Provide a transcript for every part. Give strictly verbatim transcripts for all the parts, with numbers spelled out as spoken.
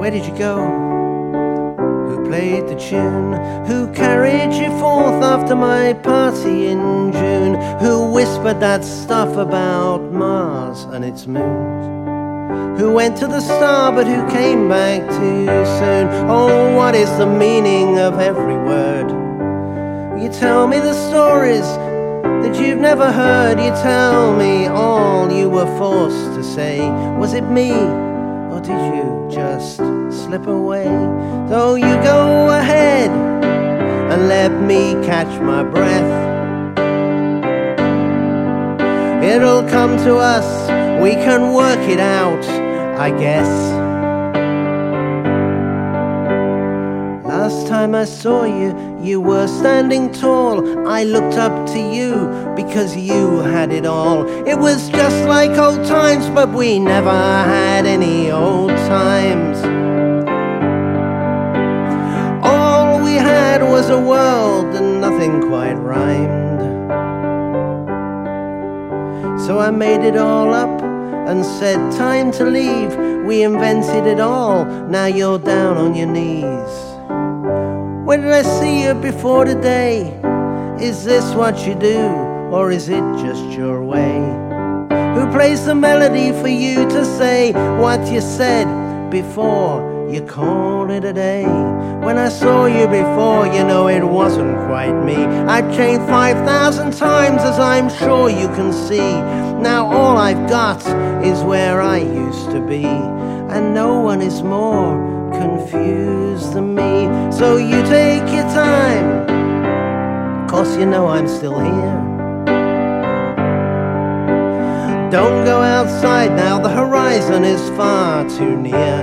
Where did you go? Who played the tune? Who carried you forth after my party in June? Who whispered that stuff about Mars and its moons? Who went to the star but who came back too soon? Oh, what is the meaning of every word? You tell me the stories that you've never heard. You tell me all you were forced to say. Was it me, or did you just slip away? So you go ahead and let me catch my breath. It'll come to us, we can work it out, I guess. Last time I saw you, you were standing tall. I looked up to you because you had it all. It was just like old times, but we never had any old times. All we had was a world and nothing quite rhymed. So I made it all up and said time to leave. We invented it all, now you're down on your knees. When did I see you before today? Is this what you do, or is it just your way? Who plays the melody for you to say what you said before you called it a day? When I saw you before, you know it wasn't quite me. I've changed five thousand times, as I'm sure you can see. Now all I've got is where I used to be, and no one is more confused than me. So you take your time, 'cause you know I'm still here. Don't go outside now, the horizon is far too near.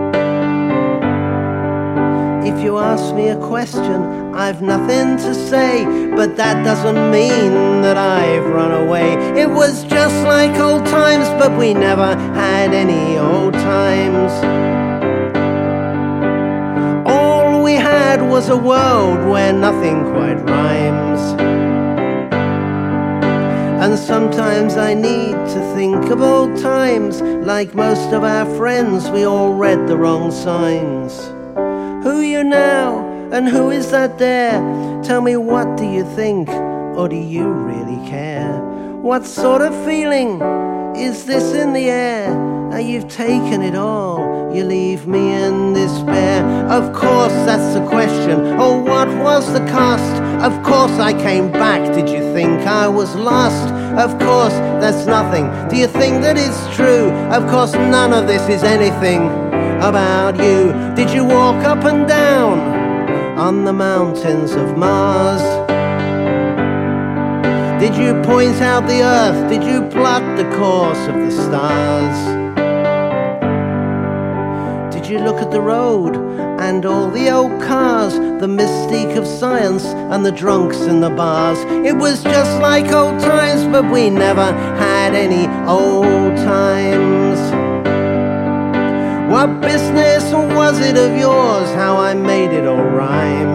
If you ask me a question, I've nothing to say, but that doesn't mean that I've run away. It was just like old times, but we never had any old times. All we had was a world where nothing quite rhymes. And sometimes I need to think of old times. Like most of our friends, we all read the wrong signs. Who are you now, and who is that there? Tell me, what do you think, or do you really care? What sort of feeling is this in the air? Now you've taken it all, you leave me in despair. Of course that's the question, oh what was the cost? Of course I came back, did you think I was lost? Of course that's nothing, do you think that it's true? Of course none of this is anything about you. Did you walk up and down on the mountains of Mars? Did you point out the earth? Did you plot the course of the stars? Did you look at the road and all the old cars, the mystique of science and the drunks in the bars? It was just like old times, but we never had any old times. What business was it of yours how I made it all rhyme?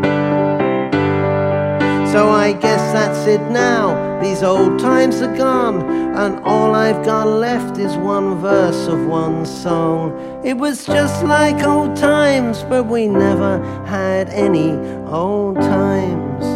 So I guess that's it now, these old times are gone, and all I've got left is one verse of one song. It was just like old times, but we never had any old times.